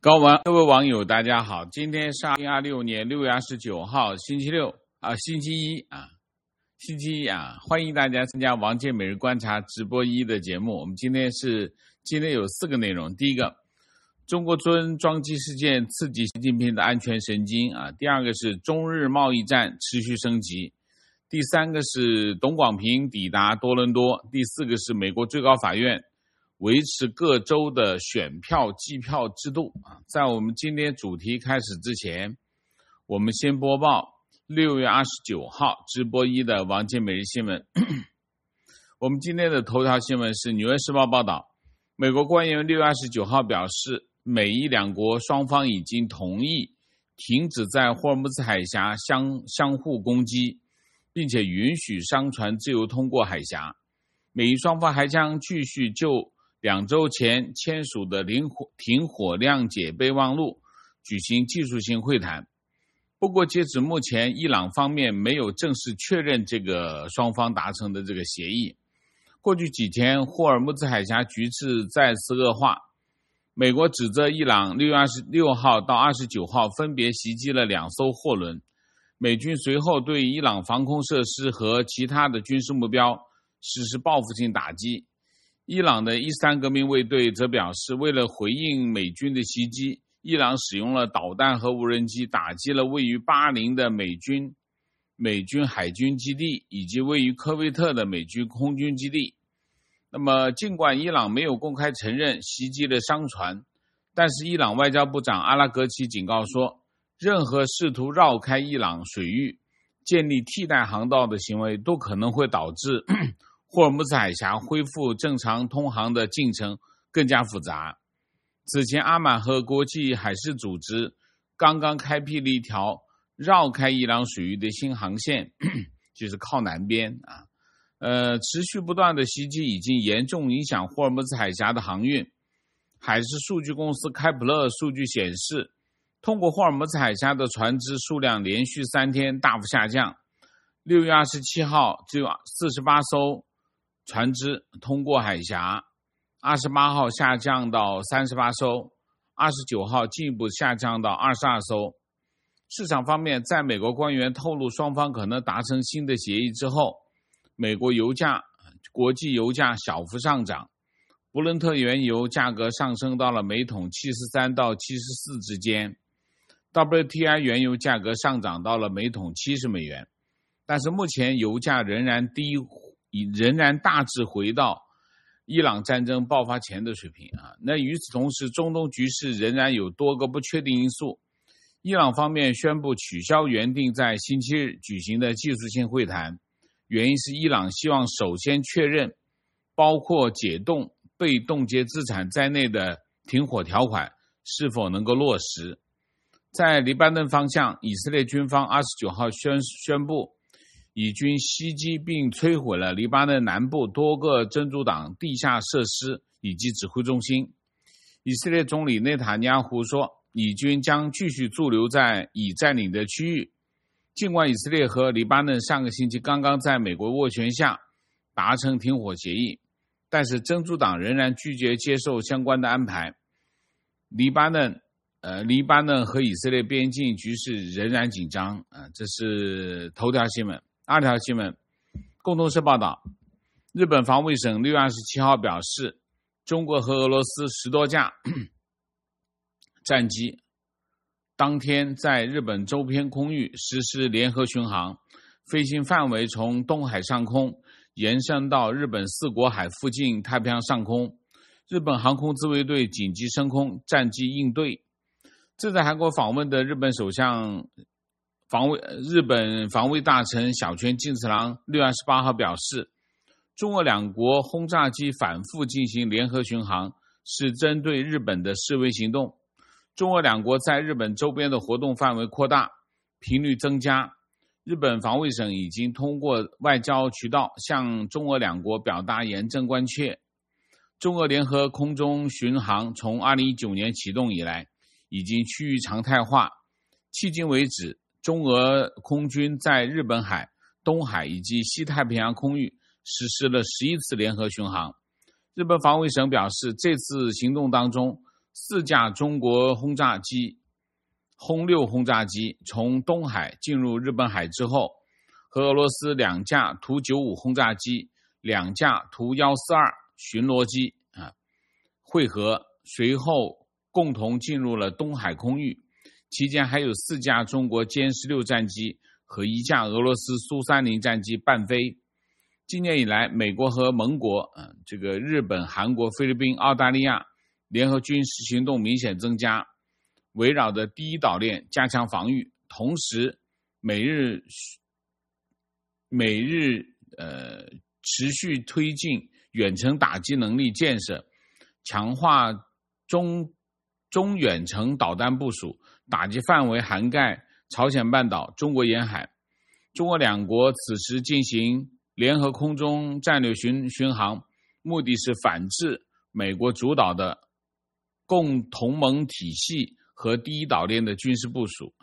各位网友大家好，今天是2026年6月29号星期一，欢迎大家参加王健每日观察直播1的节目。我们今天有4个内容。第一个，中国尊装机事件刺激习近平的安全神经第二个是中日贸易战持续升级，第三个是董广平抵达多伦多，第四个是美国最高法院维持各州的选票计票制度。在我们今天主题开始之前，我们先播报6月29号直播1的王健每日新闻。我们今天的头条新闻是纽约时报报道，美国官员6月29号表示，美伊两国双方已经同意停止在霍尔木兹海峡相互攻击，并且允许商船自由通过海峡。美伊双方还将继续就2周前签署的停火谅解备忘录举行技术性会谈。不过截止目前，伊朗方面没有正式确认这个双方达成的这个协议。过去几天，霍尔木兹海峡局势再次恶化。美国指责伊朗6月26号到29号分别袭击了2艘货轮，美军随后对伊朗防空设施和其他的军事目标实施报复性打击。伊朗的伊斯兰革命卫队则表示，为了回应美军的袭击，伊朗使用了导弹和无人机打击了位于巴林的美军海军基地以及位于科威特的美军空军基地。那么尽管伊朗没有公开承认袭击了商船，但是伊朗外交部长阿拉格齐警告说，任何试图绕开伊朗水域建立替代航道的行为都可能会导致霍尔木兹海峡恢复正常通航的进程更加复杂。此前，阿曼河国际海事组织刚刚开辟了一条绕开伊朗水域的新航线，就是靠南边持续不断的袭击已经严重影响霍尔木兹海峡的航运。海事数据公司开普勒数据显示，通过霍尔木兹海峡的船只数量连续3天大幅下降。6月27号只有48艘船只通过海峡，28号下降到38艘，29号进一步下降到22艘。市场方面，在美国官员透露双方可能达成新的协议之后，美国国际油价小幅上涨，布伦特原油价格上升到了每桶73到74之间， WTI 原油价格上涨到了每桶70美元。但是目前油价仍然大致回到伊朗战争爆发前的水平那与此同时，中东局势仍然有多个不确定因素。伊朗方面宣布取消原定在星期日举行的技术性会谈，原因是伊朗希望首先确认包括解冻被冻结资产在内的停火条款是否能够落实。在黎巴嫩方向，以色列军方29号宣布以军袭击并摧毁了黎巴嫩南部多个真主党地下设施以及指挥中心。以色列总理内塔尼亚胡说，以军将继续驻留在已占领的区域。尽管以色列和黎巴嫩上个星期刚刚在美国斡旋下达成停火协议，但是真主党仍然拒绝接受相关的安排。黎巴嫩和以色列边境局势仍然紧张这是头条新闻。2条新闻，共同社报道，日本防卫省6月27号表示，中国和俄罗斯10多架战机当天在日本周边空域实施联合巡航，飞行范围从东海上空延伸到日本4国海附近太平洋上空。日本航空自卫队紧急升空战机应对。正在韩国访问的日本防卫大臣小泉进次郎6月28号表示，中俄两国轰炸机反复进行联合巡航是针对日本的示威行动。中俄两国在日本周边的活动范围扩大，频率增加。日本防卫省已经通过外交渠道向中俄两国表达严正关切。中俄联合空中巡航从2019年启动以来已经趋于常态化，迄今为止，中俄空军在日本海、东海以及西太平洋空域实施了11次联合巡航。日本防卫省表示，这次行动当中 4架中国轰炸机轰6轰炸机从东海进入日本海之后，和俄罗斯2架图95轰炸机、2架图142巡逻机会合，随后共同进入了东海空域。期间还有4架中国歼16战机和1架俄罗斯苏30战机伴飞。今年以来，美国和盟国日本、韩国、菲律宾、澳大利亚联合军事行动明显增加，围绕着第一岛链加强防御，同时美日持续推进远程打击能力建设，强化中远程导弹部署，打击范围涵盖朝鲜半岛、中国沿海。中俄两国此时进行联合空中战略巡航，目的是反制美国主导的共同盟体系和第一岛链的军事部署。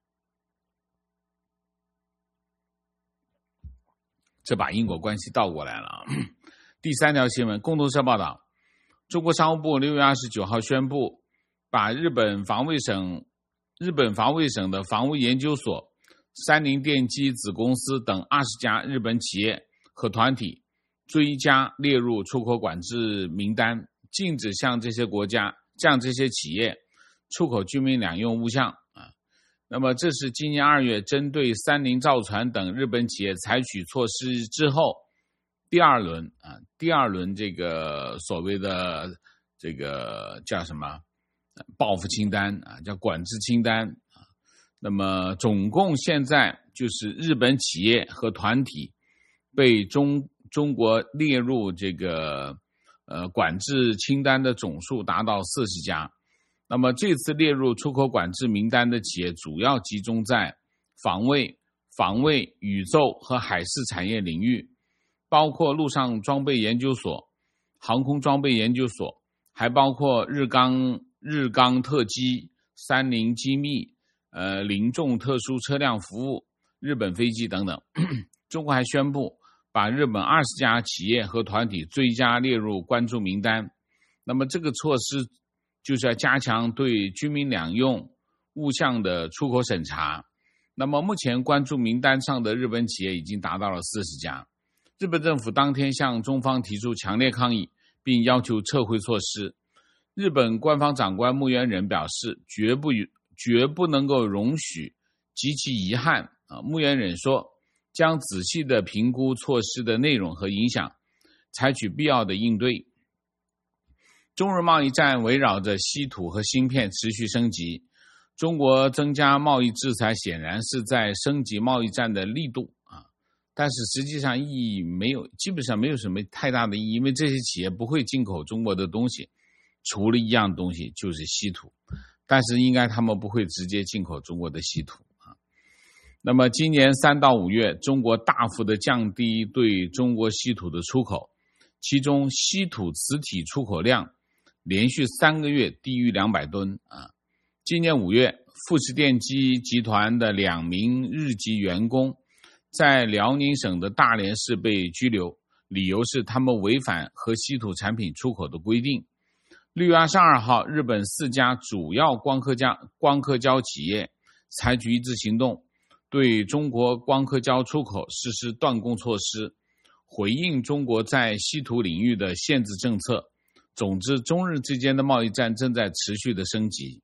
这把因果关系倒过来了。第3条新闻，共同社报道，中国商务部6月29号宣布，把日本防卫省的防务研究所、三菱电机子公司等20家日本企业和团体追加列入出口管制名单，禁止向这些企业出口军民两用物项。那么这是今年2月针对三菱造船等日本企业采取措施之后第二轮这个所谓的这个叫什么报复清单叫管制清单。那么总共现在就是日本企业和团体被中国列入这个管制清单的总数达到40家。那么这次列入出口管制名单的企业主要集中在防卫、宇宙和海事产业领域，包括陆上装备研究所、航空装备研究所，还包括日钢特机、三菱机密、零重特殊车辆服务、日本飞机等等。中国还宣布把日本20家企业和团体追加列入关注名单。那么这个措施就是要加强对军民两用物项的出口审查。那么目前关注名单上的日本企业已经达到了40家。日本政府当天向中方提出强烈抗议，并要求撤回措施。日本官方长官木原忍表示，绝不能够容许，极其遗憾。木原忍说，将仔细地评估措施的内容和影响，采取必要的应对。中日贸易战围绕着稀土和芯片持续升级，中国增加贸易制裁显然是在升级贸易战的力度但是实际上基本上没有什么太大的意义，因为这些企业不会进口中国的东西，除了一样东西就是稀土，但是应该他们不会直接进口中国的稀土那么今年3到5月，中国大幅的降低对中国稀土的出口，其中稀土磁体出口量连续3个月低于200吨今年5月，富士电机集团的2名日籍员工在辽宁省的大连市被拘留，理由是他们违反和稀土产品出口的规定。6月22号，日本4家主要光刻胶企业采取一致行动，对中国光刻胶出口实施断供措施，回应中国在稀土领域的限制政策。总之，中日之间的贸易战正在持续的升级。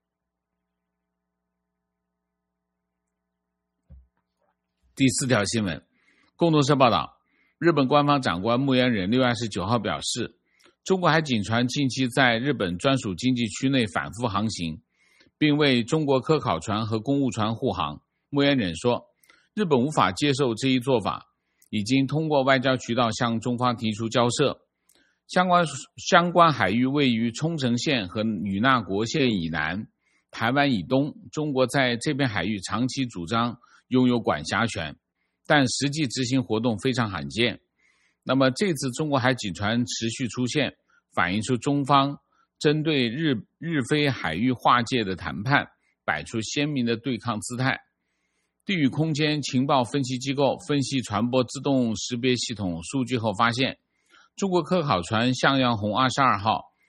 第4条新闻，共同社报道，日本官方长官木原忍6月29号表示，中国海警船近期在日本专属经济区内反复航行，并为中国科考船和公务船护航。木原忍说，日本无法接受这一做法，已经通过外交渠道向中方提出交涉。相关海域位于冲绳县和与那国县以南，台湾以东。中国在这片海域长期主张拥有管辖权，但实际执行活动非常罕见。那么这次中国海警船持续出现，反映出中方针对日非海域划界的谈判摆出鲜明的对抗姿态。地域空间情报分析机构分析船舶自动识别系统数据后发现，中国科考船向阳红22号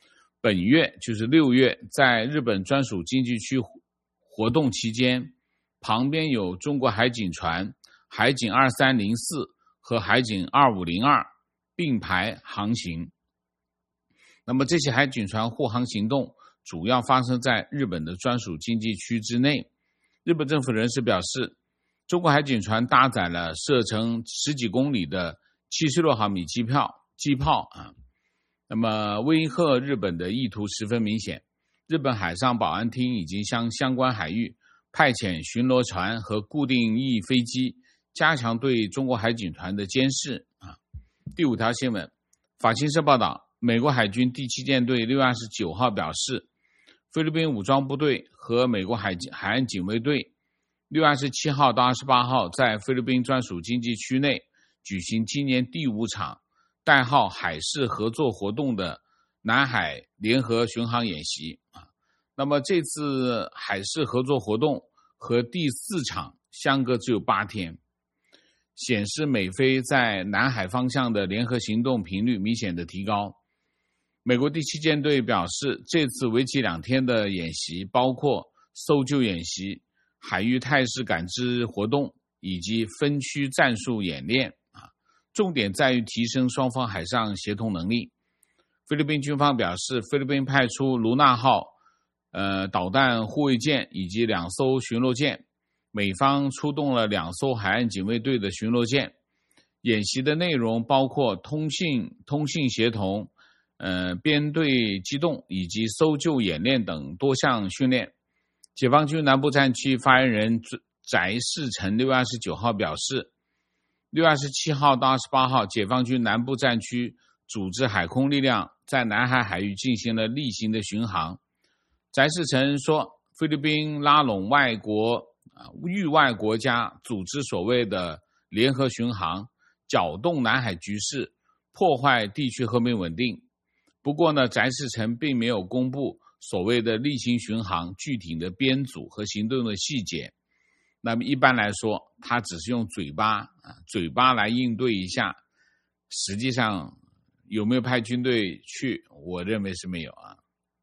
本月就是6月，在日本专属经济区活动期间，旁边有中国海警船海警2304和海警2502并排航行。那么这些海警船护航行动主要发生在日本的专属经济区之内。日本政府人士表示，中国海警船搭载了射程10几公里的76毫米机炮那么威吓日本的意图十分明显。日本海上保安厅已经向相关海域派遣巡逻船和固定翼飞机，加强对中国海警船的监视。第5条新闻，法新社报道，美国海军第7舰队6月29号表示，菲律宾武装部队和美国海岸警卫队6月27号到28号在菲律宾专属经济区内举行今年第5场代号海事合作活动的南海联合巡航演习。那么这次海事合作活动和第4场相隔只有8天，显示美菲在南海方向的联合行动频率明显的提高。美国第7舰队表示，这次为期2天的演习包括搜救演习、海域态势感知活动以及分区战术演练，重点在于提升双方海上协同能力。菲律宾军方表示，菲律宾派出卢纳号导弹护卫舰以及2艘巡逻舰，美方出动了2艘海岸警卫队的巡逻舰。演习的内容包括通信协同、编队机动以及搜救演练等多项训练。解放军南部战区发言人翟世成6月29号表示，6月27号到28号，解放军南部战区组织海空力量在南海海域进行了例行的巡航。翟世成说，菲律宾拉拢域外国家组织所谓的联合巡航，搅动南海局势，破坏地区和平稳定。不过呢，翟世成并没有公布所谓的例行巡航具体的编组和行动的细节。那么一般来说，他只是用嘴巴来应对一下，实际上有没有派军队去，我认为是没有啊。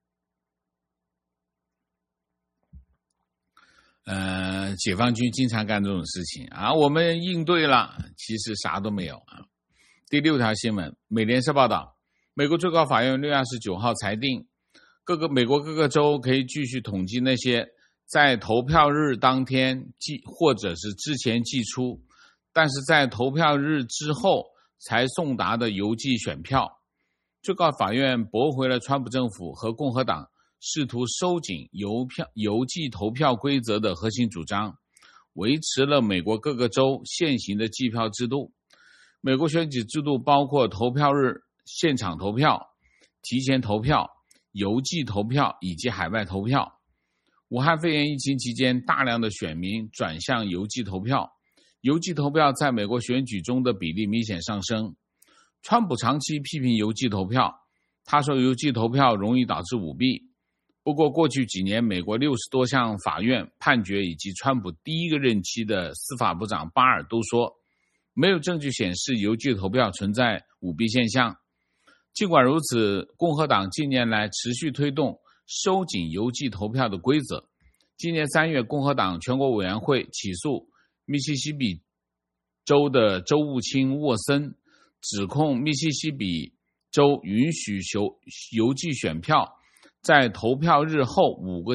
解放军经常干这种事情啊，我们应对了，其实啥都没有啊。第6条新闻，美联社报道，美国最高法院6月29号裁定，美国各个州可以继续统计那些在投票日当天或者是之前寄出，但是在投票日之后才送达的邮寄选票。最高法院驳回了川普政府和共和党试图收紧邮寄投票规则的核心主张，维持了美国各个州现行的计票制度。美国选举制度包括投票日现场投票、提前投票、邮寄投票以及海外投票。武汉肺炎疫情期间，大量的选民转向邮寄投票，邮寄投票在美国选举中的比例明显上升。川普长期批评邮寄投票，他说邮寄投票容易导致舞弊。不过过去几年，美国60多项法院判决以及川普第1个任期的司法部长巴尔都说，没有证据显示邮寄投票存在舞弊现象。尽管如此，共和党近年来持续推动收紧邮寄投票的规则。今年3月，共和党全国委员会起诉密西西比州的州务卿沃森，指控密西西比州允许邮寄选票在投票日后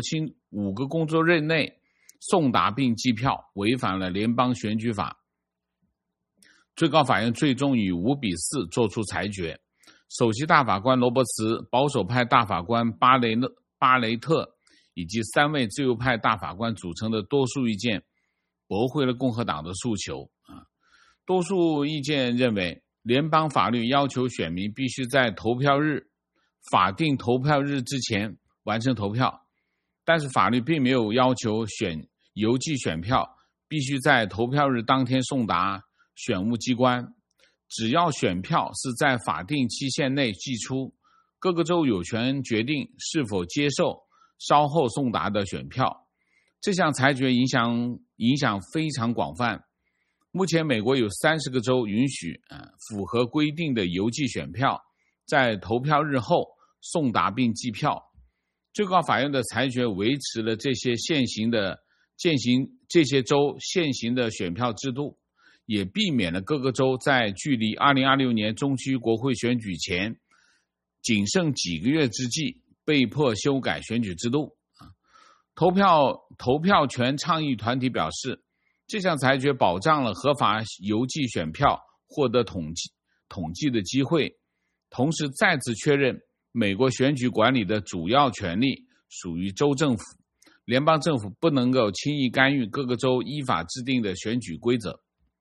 5个工作日内送达并计票，违反了联邦选举法。最高法院最终以5比4作出裁决。首席大法官罗伯茨、保守派大法官巴雷特以及3位自由派大法官组成的多数意见驳回了共和党的诉求。多数意见认为，联邦法律要求选民必须在法定投票日之前完成投票，但是法律并没有要求邮寄选票必须在投票日当天送达选务机关。只要选票是在法定期限内寄出，各个州有权决定是否接受稍后送达的选票。这项裁决影响非常广泛。目前美国有30个州允许符合规定的邮寄选票在投票日后送达并计票。最高法院的裁决维持了这些州现行的选票制度，也避免了各个州在距离2026年中期国会选举前仅剩几个月之际被迫修改选举制度。投票权倡议团体表示，这项裁决保障了合法邮寄选票获得统计的机会，同时再次确认美国选举管理的主要权力属于州政府，联邦政府不能够轻易干预各个州依法制定的选举规则。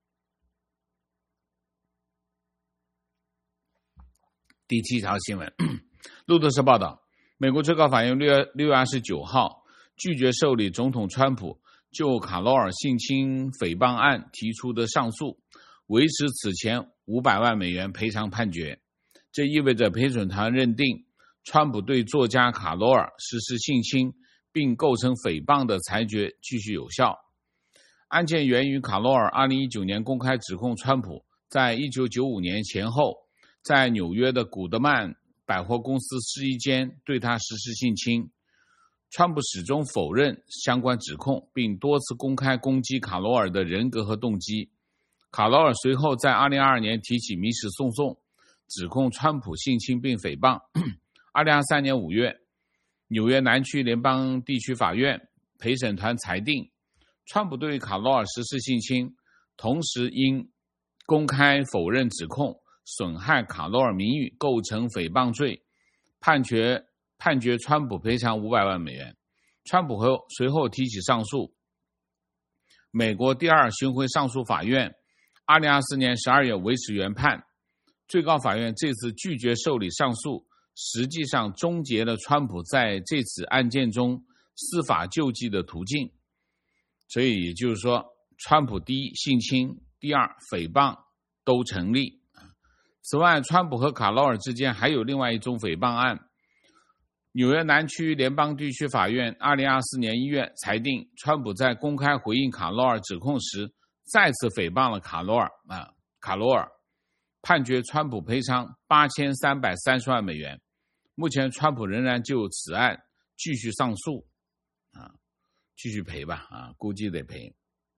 第7条新闻，路透社报道，美国最高法院6月29号拒绝受理总统川普就卡罗尔性侵诽谤案提出的上诉，维持此前500万美元赔偿判决。这意味着陪审团认定川普对作家卡罗尔实施性侵并构成诽谤的裁决继续有效。案件源于卡罗尔2019年公开指控川普在1995年前后在纽约的古德曼百货公司试衣间对他实施性侵。川普始终否认相关指控，并多次公开攻击卡罗尔的人格和动机。卡罗尔随后在2022年提起民事诉讼，指控川普性侵并诽谤。2023年5月，纽约南区联邦地区法院陪审团裁定，川普对卡罗尔实施性侵，同时因公开否认指控，损害卡罗尔名誉，构成诽谤罪，判决川普赔偿500万美元。川普随后提起上诉。美国第2巡回上诉法院2024年12月维持原判。最高法院这次拒绝受理上诉，实际上终结了川普在这次案件中司法救济的途径。所以也就是说，川普第一性侵，第二诽谤都成立。此外，川普和卡罗尔之间还有另外一宗诽谤案。纽约南区联邦地区法院2024年1月裁定，川普在公开回应卡罗尔指控时再次诽谤了卡罗尔，判决川普赔偿8330万美元。目前川普仍然就此案继续上诉，继续赔吧，估计得赔。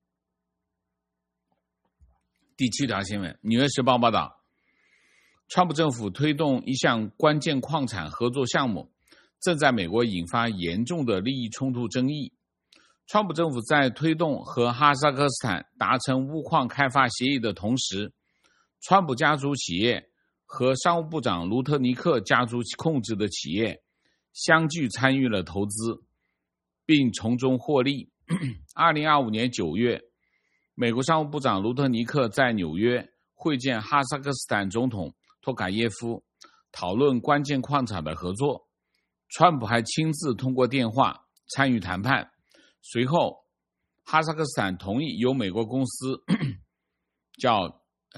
第7条新闻，《纽约时报》报道，川普政府推动一项关键矿产合作项目，正在美国引发严重的利益冲突争议。川普政府在推动和哈萨克斯坦达成钨矿开发协议的同时，川普家族企业和商务部长卢特尼克家族控制的企业相继参与了投资，并从中获利。2025年9月，美国商务部长卢特尼克在纽约会见哈萨克斯坦总统托卡耶夫，讨论关键矿产的合作。川普还亲自通过电话参与谈判。随后，哈萨克斯坦同意由美国公司叫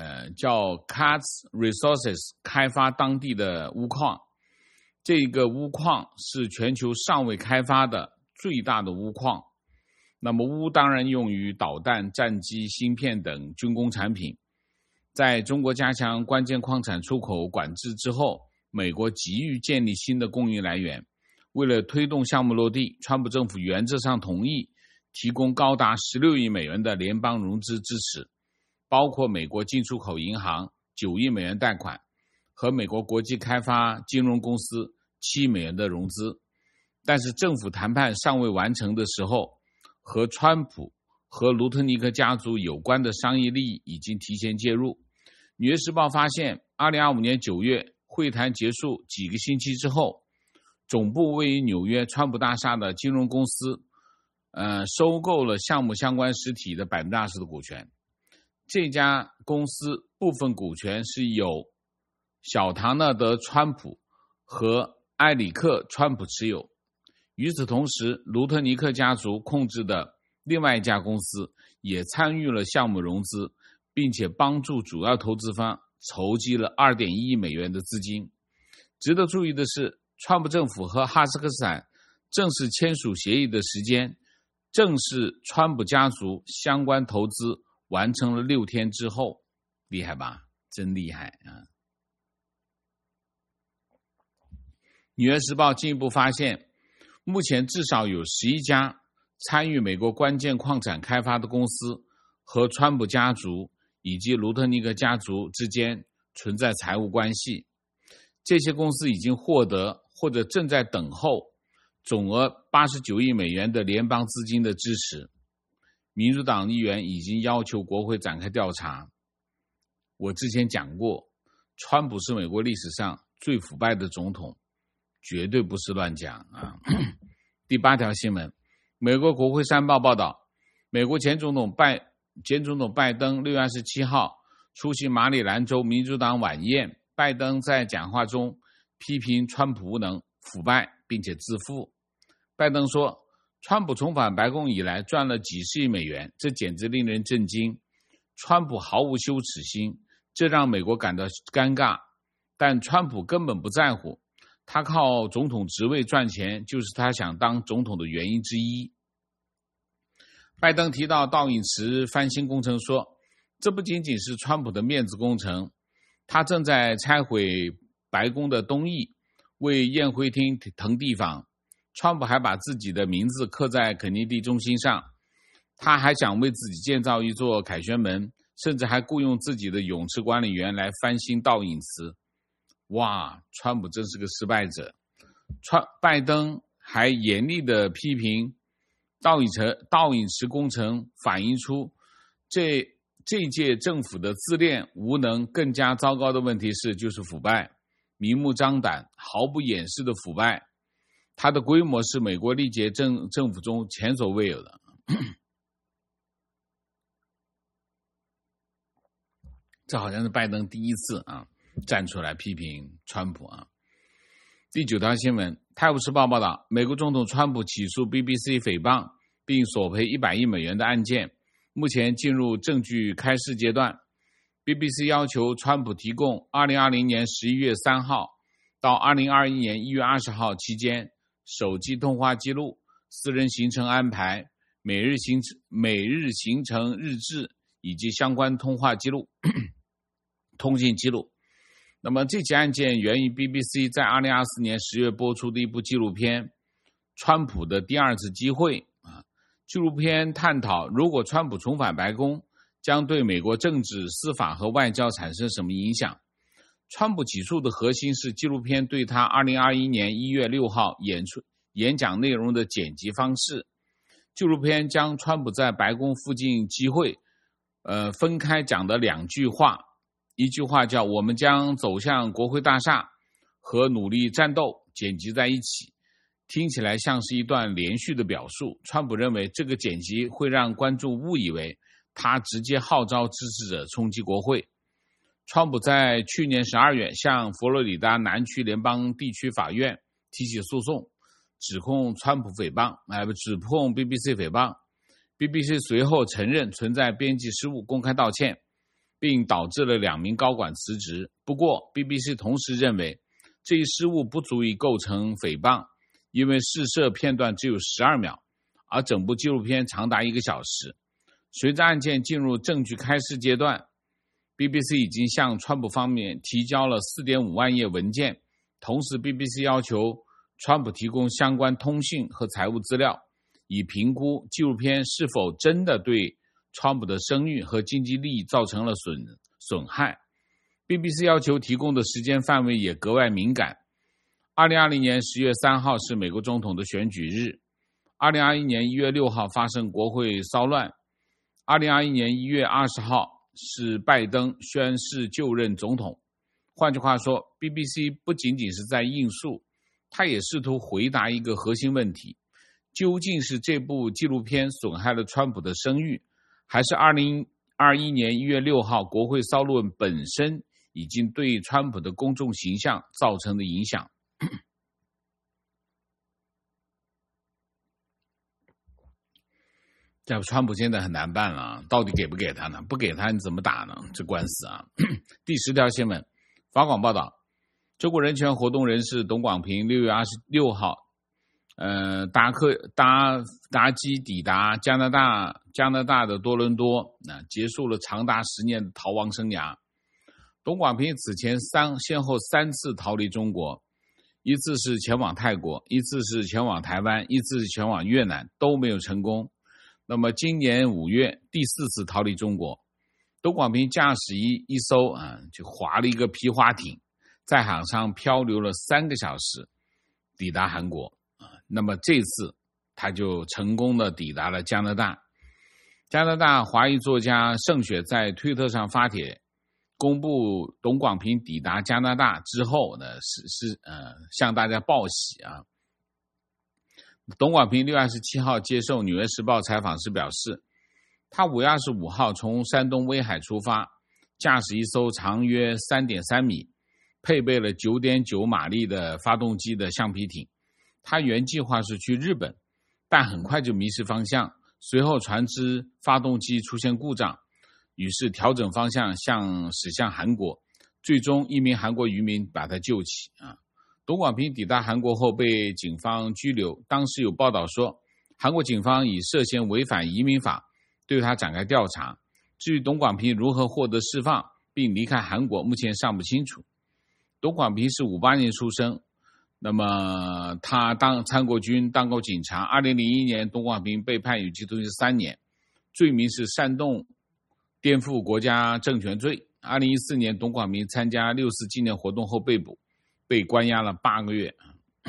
Kats Resources 开发当地的钨矿。这个钨矿是全球尚未开发的最大的钨矿。那么钨当然用于导弹、战机、芯片等军工产品。在中国加强关键矿产出口管制之后，美国急于建立新的供应来源。为了推动项目落地，川普政府原则上同意提供高达16亿美元的联邦融资支持，包括美国进出口银行9亿美元贷款和美国国际开发金融公司7亿美元的融资。但是政府谈判尚未完成的时候，和川普和卢特尼克家族有关的商业利益已经提前介入。纽约时报发现，2025年9月会谈结束几个星期之后，总部位于纽约川普大厦的金融公司收购了项目相关实体的 20% 的股权。这家公司部分股权是由小唐纳德·川普和埃里克·川普持有。与此同时，卢特尼克家族控制的另外一家公司也参与了项目融资，并且帮助主要投资方筹集了 2.1 亿美元的资金。值得注意的是，川普政府和哈萨克斯坦正式签署协议的时间，正是川普家族相关投资完成了6天之后。厉害吧？真厉害啊！《 纽约时报进一步发现，目前至少有11家参与美国关键矿产开发的公司和川普家族以及卢特尼克家族之间存在财务关系。这些公司已经获得或者正在等候总额89亿美元的联邦资金的支持。民主党议员已经要求国会展开调查。我之前讲过，川普是美国历史上最腐败的总统，绝对不是乱讲啊。第8条新闻，美国国会山报报道，美国前总统拜登6月27号出席马里兰州民主党晚宴，拜登在讲话中批评川普无能、腐败并且自负。拜登说，川普重返白宫以来赚了几十亿美元，这简直令人震惊。川普毫无羞耻心，这让美国感到尴尬，但川普根本不在乎，他靠总统职位赚钱就是他想当总统的原因之一。拜登提到道颖池翻新工程说，这不仅仅是川普的面子工程，他正在拆毁白宫的东翼，为宴会厅腾地方。川普还把自己的名字刻在肯尼迪中心上，他还想为自己建造一座凯旋门，甚至还雇佣自己的泳池管理员来翻新道颖池。哇，川普真是个失败者。拜登还严厉地批评道颖池工程，反映出这届政府的自恋、无能。更加糟糕的问题就是腐败，明目张胆、毫不掩饰的腐败。它的规模是美国历届政府中前所未有的。这好像是拜登第一次站出来批评川普啊。第9条新闻，泰晤士报报道，美国总统川普起诉 BBC 诽谤并索赔100亿美元的案件，目前进入证据开示阶段。BBC 要求川普提供2020年11月3号到2021年1月20号期间手机通话记录、私人行程安排、每日行程日志以及相关通话记录通信记录。那么这起案件源于 BBC 在2024年10月播出的一部纪录片《川普的第二次机会》纪录片探讨，如果川普重返白宫，将对美国政治、司法和外交产生什么影响。川普起诉的核心是纪录片对他2021年1月6号演讲内容的剪辑方式。纪录片将川普在白宫附近集会分开讲的2句话，一句话叫我们将走向国会大厦和努力战斗剪辑在一起，听起来像是一段连续的表述。川普认为这个剪辑会让观众误以为他直接号召支持者冲击国会。川普在去年12月向佛罗里达南区联邦地区法院提起诉讼，指控川普诽谤，指控 BBC 诽谤。BBC 随后承认存在编辑失误，公开道歉，并导致了2名高管辞职。不过 BBC 同时认为这一失误不足以构成诽谤，因为试射片段只有12秒，而整部纪录片长达1个小时。随着案件进入证据开示阶段， BBC 已经向川普方面提交了 4.5 万页文件，同时 BBC 要求川普提供相关通信和财务资料，以评估纪录片是否真的对川普的声誉和经济利益造成了损害。 BBC 要求提供的时间范围也格外敏感。2020年10月3号是美国总统的选举日，2021年1月6号发生国会骚乱，2021年1月20号是拜登宣誓就任总统。换句话说， BBC 不仅仅是在应诉，他也试图回答一个核心问题，究竟是这部纪录片损害了川普的声誉，还是2021年1月6号国会骚乱本身已经对川普的公众形象造成的影响。这川普现在很难办了，到底给不给他呢？不给他你怎么打呢？这官司啊。第10条新闻，法广报道，中国人权活动人士董广平6月26号搭机抵达加拿大的多伦多，结束了长达10年的逃亡生涯。董广平此前先后3次逃离中国， 一次是前往泰国，一次是前往台湾，一次是前往越南，都没有成功。那么今年5月第4次逃离中国，董广平驾驶一艘就划了一个皮划艇，在海上漂流了3个小时，抵达韩国。那么这次他就成功的抵达了加拿大。加拿大华裔作家盛雪在推特上发帖，公布董广平抵达加拿大之后呢，向大家报喜啊。董广平6月27号接受《纽约时报》采访时表示，他5月25号从山东威海出发，驾驶一艘长约 3.3 米、配备了 9.9 马力的发动机的橡皮艇。他原计划是去日本，但很快就迷失方向，随后船只发动机出现故障，于是调整方向驶向韩国，最终一名韩国渔民把他救起啊。董广平抵达韩国后被警方拘留，当时有报道说，韩国警方以涉嫌违反移民法对他展开调查。至于董广平如何获得释放并离开韩国，目前尚不清楚。董广平是58年出生，那么他参过军，当过警察。2001年，董广平被判有期徒刑3年，罪名是煽动颠覆国家政权罪。2014年，董广平参加6四纪念活动后被捕，被关押了8个月。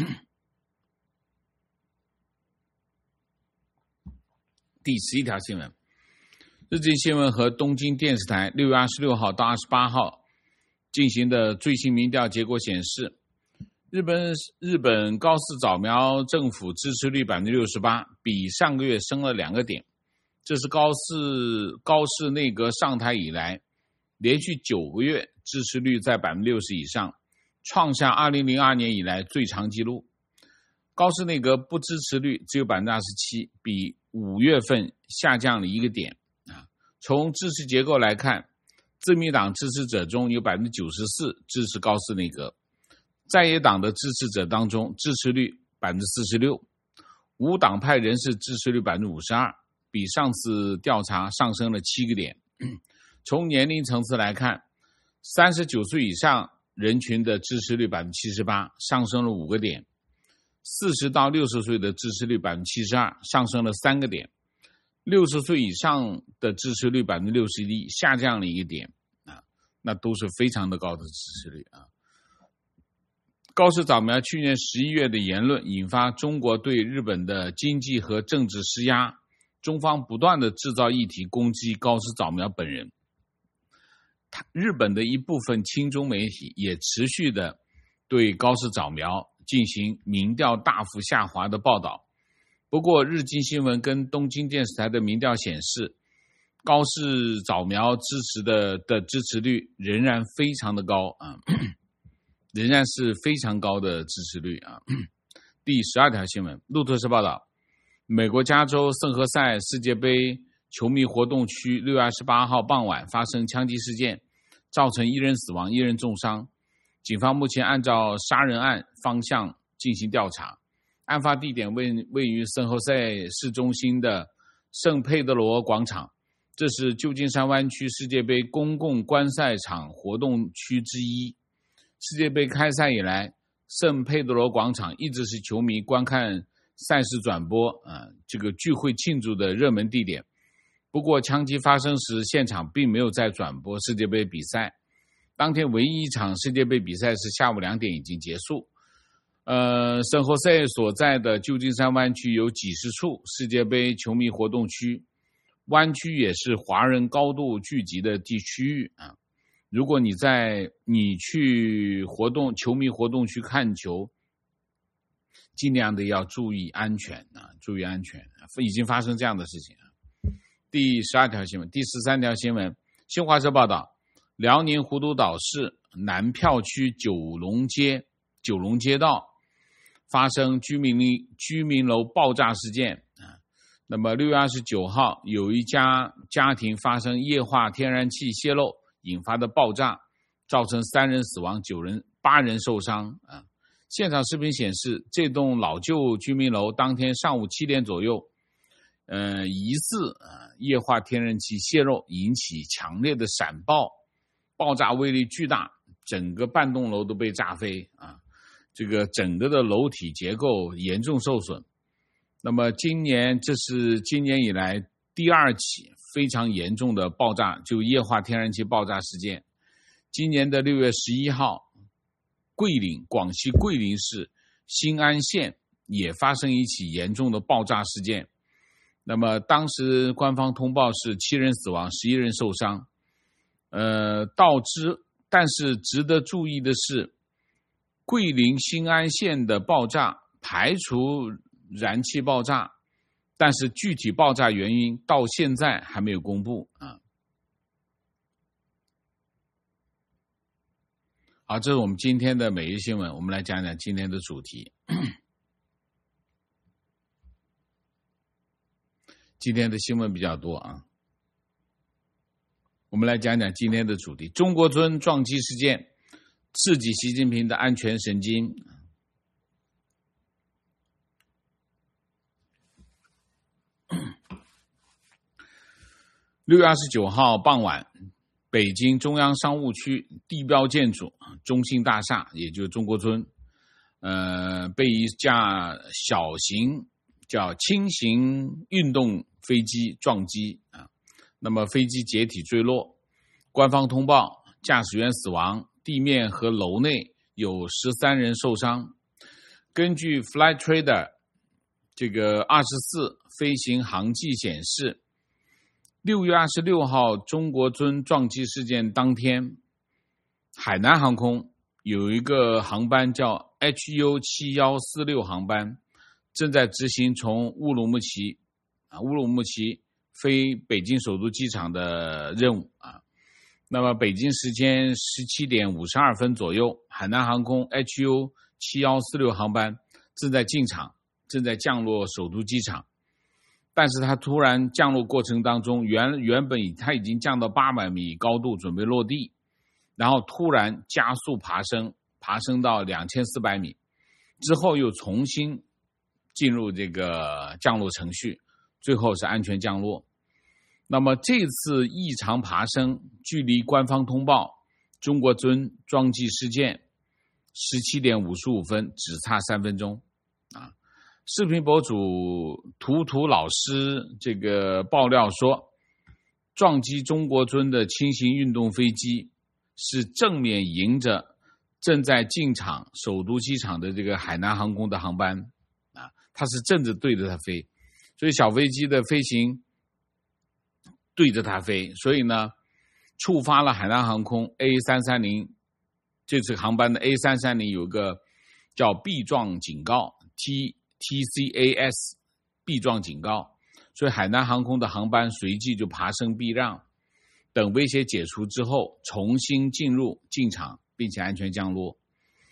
第11条新闻，日经新闻和东京电视台6月26号到28号进行的最新民调结果显示，日本高市早苗政府支持率 68%， 比上个月升了2个点。这是高市内阁上台以来连续9个月支持率在 60% 以上，创下2002年以来最长纪录。高市内阁不支持率只有 27%， 比5月份下降了1个点。从支持结构来看，自民党支持者中有 94% 支持高市内阁，在野党的支持者当中支持率 46%， 无党派人士支持率 52%， 比上次调查上升了7个点。从年龄层次来看，39岁以上人群的支持率 78%， 上升了5个点；40到60岁的支持率 72%， 上升了3个点；60岁以上的支持率 61%， 下降了1个点那都是非常的高的支持率高市早苗去年11月的言论引发中国对日本的经济和政治施压，中方不断的制造议题攻击高市早苗本人。日本的一部分亲中媒体也持续的对高市早苗进行民调大幅下滑的报道。不过日经新闻跟东京电视台的民调显示，高市早苗支持的支持率仍然非常的高仍然是非常高的支持率第12条新闻，路透社报道，美国加州圣何塞世界杯球迷活动区6月28号傍晚发生枪击事件，造成1人死亡1人重伤。警方目前按照杀人案方向进行调查。案发地点位于圣何塞市中心的圣佩德罗广场，这是旧金山湾区世界杯公共观赛场活动区之一。世界杯开赛以来，圣佩德罗广场一直是球迷观看赛事转播这个聚会庆祝的热门地点。不过枪击发生时，现场并没有在转播世界杯比赛。当天唯一一场世界杯比赛是下午2点已经结束。圣何塞所在的旧金山湾区有几十处世界杯球迷活动区，湾区也是华人高度聚集的地区域如果你去球迷活动区看球，尽量的要注意安全注意安全，已经发生这样的事情第12条新闻，第13条新闻，新华社报道，辽宁湖都岛市南票区九龙街道发生居民楼爆炸事件那么6月29号，有一家家庭发生液化天然气泄漏引发的爆炸，造成3人死亡8人受伤现场视频显示，这栋老旧居民楼当天上午7点左右疑似液化天然气泄漏，引起强烈的闪爆，爆炸威力巨大，整个半栋楼都被炸飞这个整个的楼体结构严重受损。那么这是今年以来第2起非常严重的爆炸，就液化天然气爆炸事件。今年的6月11号，广西桂林市新安县也发生一起严重的爆炸事件。那么当时官方通报是7人死亡，11人受伤。但是值得注意的是，桂林新安县的爆炸排除燃气爆炸，但是具体爆炸原因到现在还没有公布啊。好，这是我们今天的每日新闻，我们来讲讲今天的主题。今天的新闻比较多啊，我们来讲讲今天的主题：中国尊撞击事件刺激习近平的安全神经。6月29号傍晚，北京中央商务区地标建筑中信大厦，也就是中国尊，被一架小型叫轻型运动飞机撞击啊。那么飞机解体坠落，官方通报驾驶员死亡，地面和楼内有13人受伤。根据 Flightradar 这个24飞行航迹显示，6月26号中国尊撞击事件当天，海南航空有一个航班叫 HU7146 航班，正在执行从乌鲁木齐飞北京首都机场的任务啊。那么北京时间17点52分左右，海南航空 HU7146 航班正在降落首都机场。但是它突然降落过程当中，原本它已经降到800米高度准备落地，然后突然加速爬升到2400米，之后又重新进入这个降落程序，最后是安全降落。那么这次异常爬升距离官方通报中国尊撞击事件17点55分只差3分钟啊。视频博主图老师这个爆料说，撞击中国尊的轻型运动飞机是正面迎着正在进场首都机场的这个海南航空的航班啊，它是正着对着它飞，所以小飞机的飞行对着它飞，所以呢触发了海南航空 A330 这次航班的 A330 有个叫避撞警告 TCAS 避撞警告，所以海南航空的航班随即就爬升避让，等威胁解除之后重新进场并且安全降落。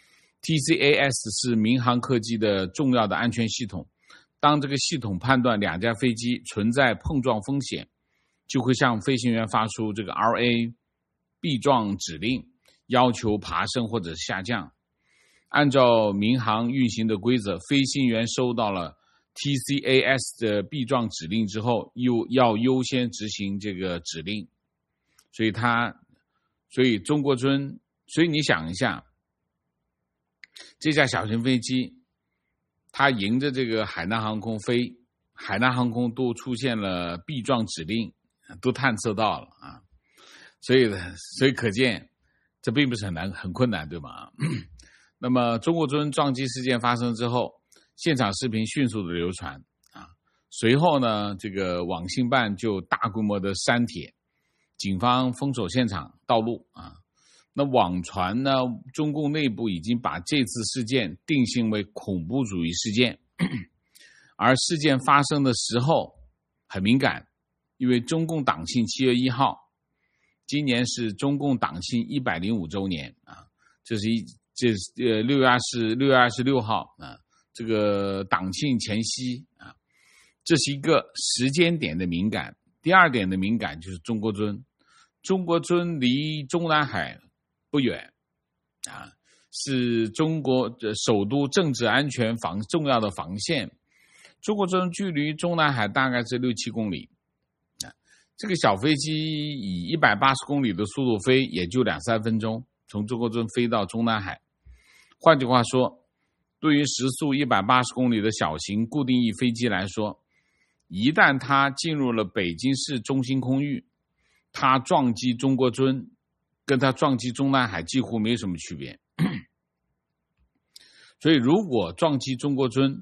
TCAS 是民航客机的重要的安全系统，当这个系统判断2架飞机存在碰撞风险，就会向飞行员发出这个 RA 避撞指令，要求爬升或者下降。按照民航运行的规则，飞行员收到了 TCAS 的避撞指令之后，又要优先执行这个指令。所以中国尊，所以你想一下，这架小型飞机它迎着这个海南航空飞，海南航空都出现了避撞指令，都探测到了啊，所以可见这并不是很困难，对吗？那么中国尊撞击事件发生之后，现场视频迅速的流传啊，随后呢，这个网信办就大规模的删帖，警方封锁现场道路啊。那网传呢，中共内部已经把这次事件定性为恐怖主义事件，而事件发生的时候很敏感，因为中共党庆7月1号，今年是中共党庆105周年啊，这是6月26号啊，这个党庆前夕啊，这是一个时间点的敏感。第二点的敏感就是中国尊离中南海不远啊，是中国首都政治安全重要的防线。中国尊距离中南海大概是6-7公里啊，这个小飞机以180公里的速度飞，也就2-3分钟从中国尊飞到中南海。换句话说， 对于时速180公里的小型固定翼飞机来说，一旦它进入了北京市中心空域，它撞击中国尊跟它撞击中南海几乎没什么区别。所以如果撞击中国尊，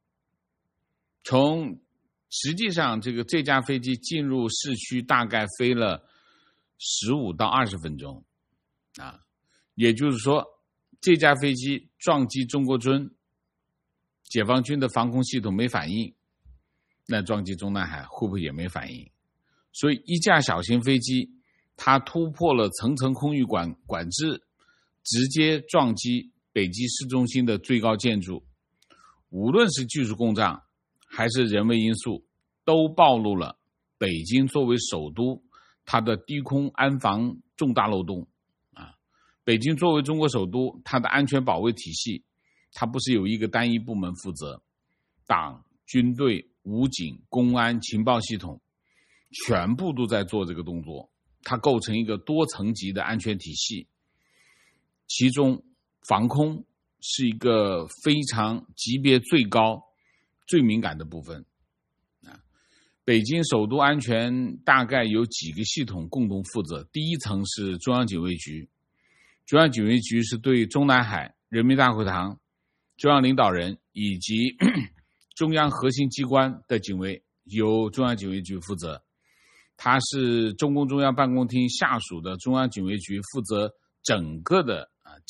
实际上这架飞机进入市区大概飞了15到20分钟啊，也就是说这架飞机撞击中国尊，解放军的防空系统没反应，那撞击中南海会不会也没反应？所以一架小型飞机它突破了层层空域管制，直接撞击北京市中心的最高建筑，无论是技术故障还是人为因素，都暴露了北京作为首都它的低空安防重大漏洞啊！北京作为中国首都，它的安全保卫体系，它不是有一个单一部门负责，党、军队、武警、公安、情报系统全部都在做这个动作，它构成一个多层级的安全体系，其中防空是一个非常级别最高、最敏感的部分。北京首都安全大概有几个系统共同负责。第一层是中央警卫局，中央警卫局是对中南海、人民大会堂、中央领导人以及中央核心机关的警卫由中央警卫局负责。它是中共中央办公厅下属的中央警卫局，负责整个的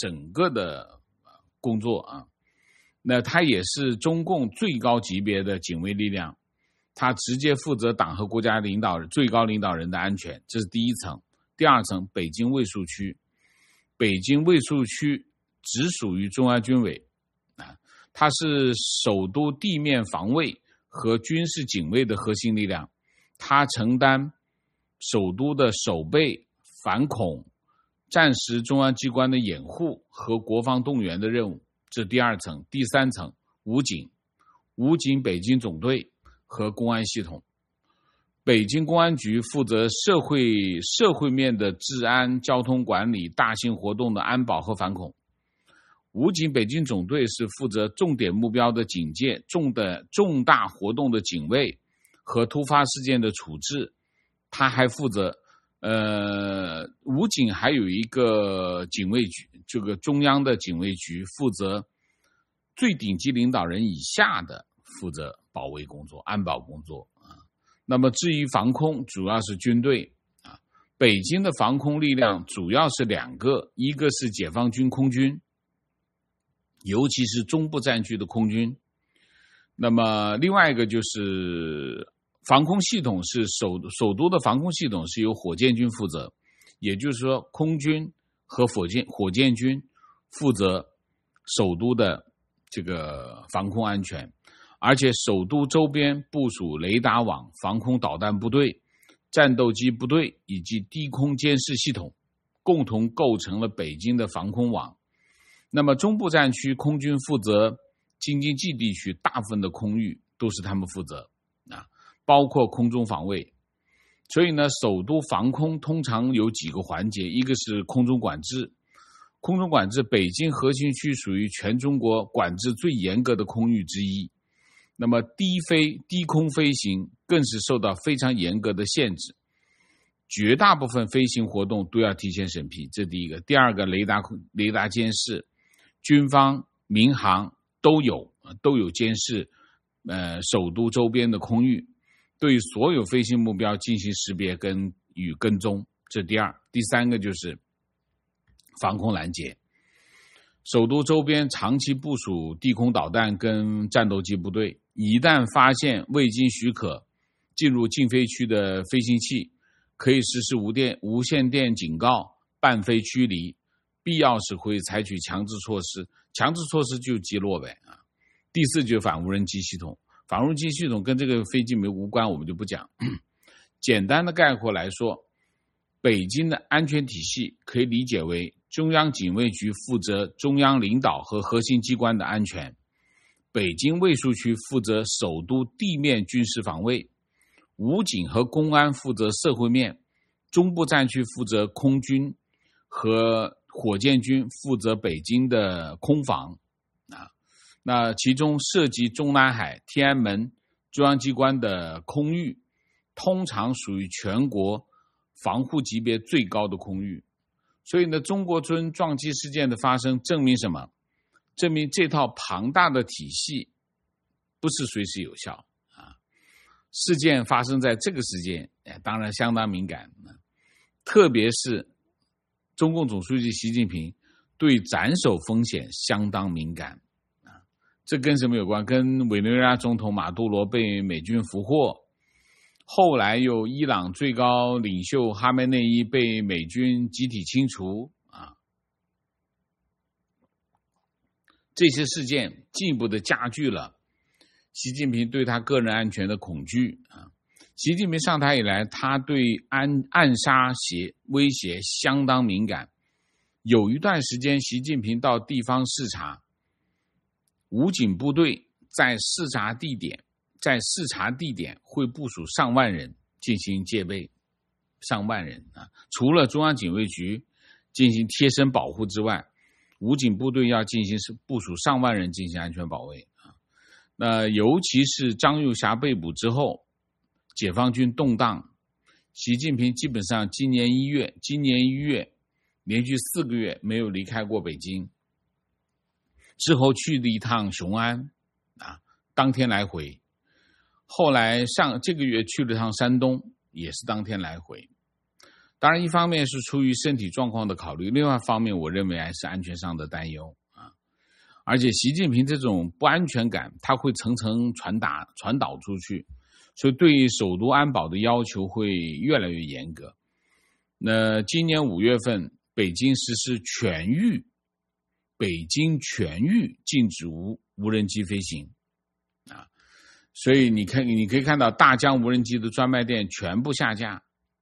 工作啊。那它也是中共最高级别的警卫力量，它直接负责党和国家最高领导人的安全，这是第一层。第二层，北京卫戍区，北京卫戍区直属于中央军委啊，它是首都地面防卫和军事警卫的核心力量，它承担首都的守备、反恐、战时中央机关的掩护和国防动员的任务，这是第二层。第三层，武警北京总队和公安系统。北京公安局负责社会面的治安、交通管理、大型活动的安保和反恐。武警北京总队是负责重点目标的警戒、重大活动的警卫和突发事件的处置。他还负责武警还有一个警卫局，这个中央的警卫局负责最顶级领导人以下的负责保卫工作、安保工作啊。那么至于防空，主要是军队啊。北京的防空力量主要是两个，一个是解放军空军，尤其是中部战区的空军。那么另外一个就是防空系统，是首都的防空系统是由火箭军负责，也就是说空军和火箭军负责首都的这个防空安全，而且首都周边部署雷达网、防空导弹部队、战斗机部队以及低空监视系统，共同构成了北京的防空网。那么中部战区空军负责京津冀地区大部分的空域都是他们负责啊，包括空中防卫。所以呢，首都防空通常有几个环节，一个是空中管制。空中管制，北京核心区属于全中国管制最严格的空域之一。那么低空飞行更是受到非常严格的限制，绝大部分飞行活动都要提前审批，这第一个。第二个，雷达监视，军方、民航都有监视首都周边的空域，对所有飞行目标进行识别与跟踪，这第二。第三个就是防空拦截，首都周边长期部署地空导弹跟战斗机部队，一旦发现未经许可进入禁飞区的飞行器，可以实施无线电警告、伴飞驱离，必要时会采取强制措施就击落呗啊。第四就是反无人机系统，反无人机系统跟这个飞机无关，我们就不讲。简单的概括来说，北京的安全体系可以理解为中央警卫局负责中央领导和核心机关的安全，北京卫戍区负责首都地面军事防卫，武警和公安负责社会面，中部战区负责空军和火箭军负责北京的空防啊。 那其中涉及中南海、天安门中央机关的空域，通常属于全国防护级别最高的空域。所以呢，中国村撞击事件的发生证明什么？证明这套庞大的体系不是随时有效啊。事件发生在这个时间，当然相当敏感，特别是中共总书记习近平对斩首风险相当敏感啊。这跟什么有关？跟委内瑞拉总统马杜罗被美军俘获，后来又伊朗最高领袖哈梅内伊被美军集体清除啊，这些事件进一步的加剧了习近平对他个人安全的恐惧啊。习近平上台以来，他对暗杀威胁相当敏感。有一段时间，习近平到地方视察，武警部队在视察地点会部署上万人进行戒备，上万人啊！除了中央警卫局进行贴身保护之外，武警部队要进行部署上万人进行安全保卫啊。那尤其是张幼霞被捕之后，解放军动荡，习近平基本上今年一月连续4个月没有离开过北京，之后去了一趟雄安啊，当天来回。后来这个月去了趟山东，也是当天来回。当然一方面是出于身体状况的考虑，另外一方面我认为还是安全上的担忧啊。而且习近平这种不安全感，他会层层传导出去，所以对首都安保的要求会越来越严格。那今年5月份，北京实施全域禁止无人机飞行啊，所以你可以看到大疆无人机的专卖店全部下架。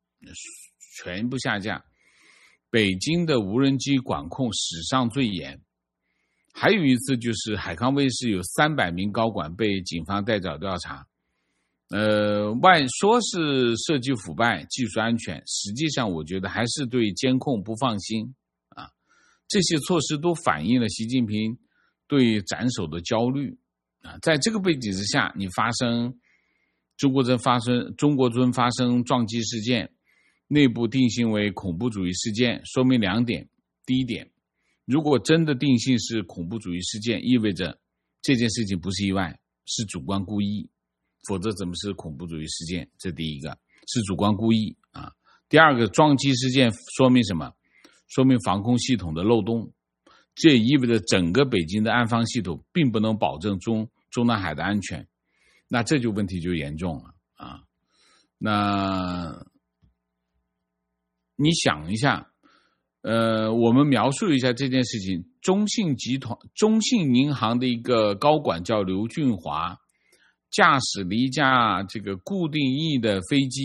北京的无人机管控史上最严。还有一次就是海康威视有300名高管被警方带走调查，说是涉及腐败、技术安全，实际上我觉得还是对监控不放心啊。这些措施都反映了习近平对斩首的焦虑啊。在这个背景之下，你中国村发生撞击事件，内部定性为恐怖主义事件，说明2点。第一点，如果真的定性是恐怖主义事件，意味着这件事情不是意外，是主观故意，否则怎么是恐怖主义事件？这第一个是主观故意啊。第二个，撞击事件说明什么？说明防空系统的漏洞，这也意味着整个北京的安防系统并不能保证中南海的安全，那这就问题就严重了啊。那你想一下，我们描述一下这件事情。中信银行的一个高管叫刘俊华，驾驶了一架这个固定翼的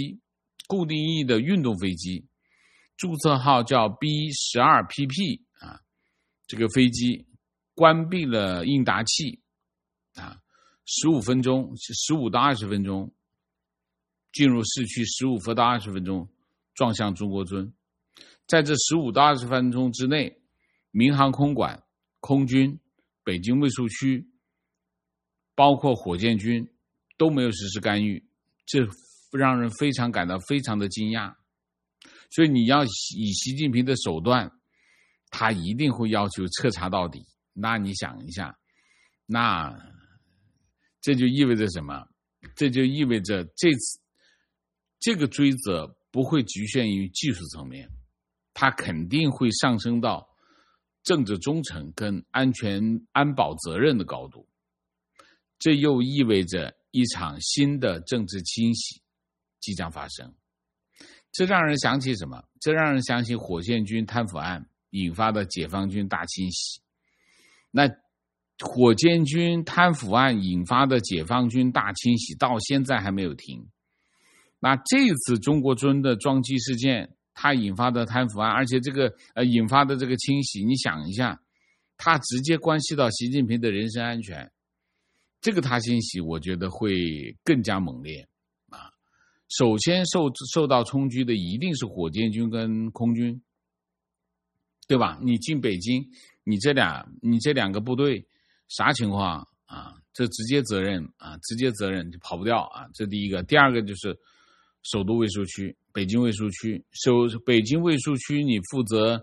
运动飞机，注册号叫 B12PP 啊，这个飞机关闭了应答器啊，15到20分钟进入市区，15到20分钟撞向中国村。在这15到20分钟之内，民航空管、空军、北京卫戍区包括火箭军都没有实施干预，这让人感到非常的惊讶。所以你要以习近平的手段，他一定会要求彻查到底。那你想一下，那这就意味着什么？这就意味着这个追责不会局限于技术层面，它肯定会上升到政治忠诚跟安保责任的高度。这又意味着一场新的政治清洗即将发生。这让人想起什么？这让人想起火箭军贪腐案引发的解放军大清洗。那火箭军贪腐案引发的解放军大清洗到现在还没有停。那这次中国村的撞击事件，它引发的贪腐案，而且这个引发的这个清洗，你想一下，它直接关系到习近平的人身安全。这个大清洗我觉得会更加猛烈啊！首先受到冲击的一定是火箭军跟空军，对吧？你进北京，你这两个部队啥情况啊？这直接责任就跑不掉啊，这第一个。第二个就是首都卫戍区，北京卫戍区，北京卫戍区你负责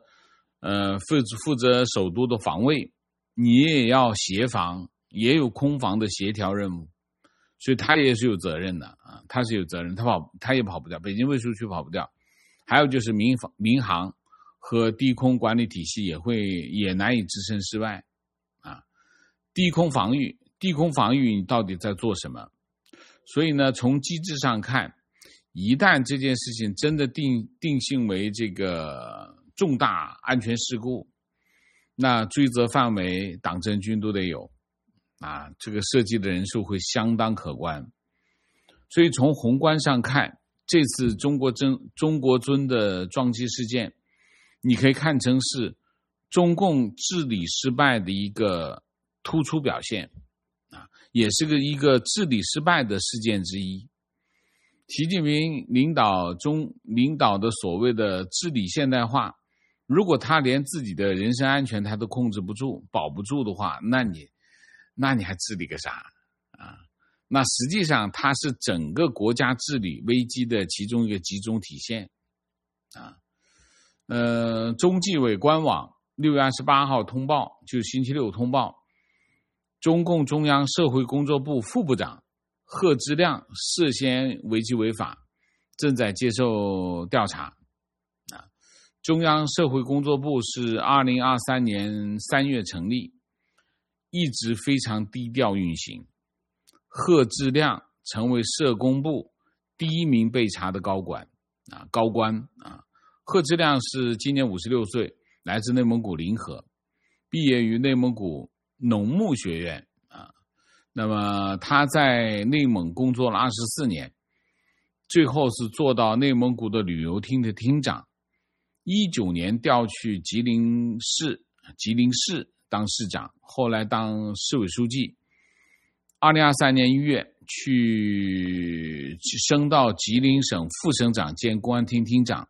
首都的防卫，你也要协防，也有空防的协调任务，所以他也是有责任的啊，他是有责任，他也跑不掉，北京卫戍区跑不掉。还有就是民航和低空管理体系也难以置身事外啊。低空防御你到底在做什么？所以呢，从机制上看，一旦这件事情真的定性为这个重大安全事故，那追责范围党政军都得有啊，这个涉及的人数会相当可观。所以从宏观上看，这次中国尊的撞击事件，你可以看成是中共治理失败的一个突出表现啊，也是一个治理失败的事件之一。习近平领导的所谓的治理现代化，如果他连自己的人身安全他都控制不住、保不住的话，那你还治理个啥啊？那实际上它是整个国家治理危机的其中一个集中体现啊。中纪委官网6月28号通报，就是星期六通报，中共中央社会工作部副部长贺知亮涉嫌违纪违法，正在接受调查啊。中央社会工作部是2023年3月成立，一直非常低调运行。贺知亮成为社工部第一名被查的高官啊。贺知亮是今年56岁，来自内蒙古临河，毕业于内蒙古农牧学院啊。那么他在内蒙工作了24年，最后是做到内蒙古的旅游厅的厅长。19年调去吉林市当市长，后来当市委书记。2023年1月去升到吉林省副省长兼公安厅厅长，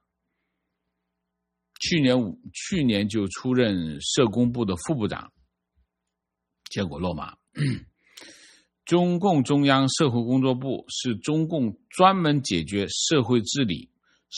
去年就出任社工部的副部长，结果落马。中共中央社会工作部是中共专门解决社会治理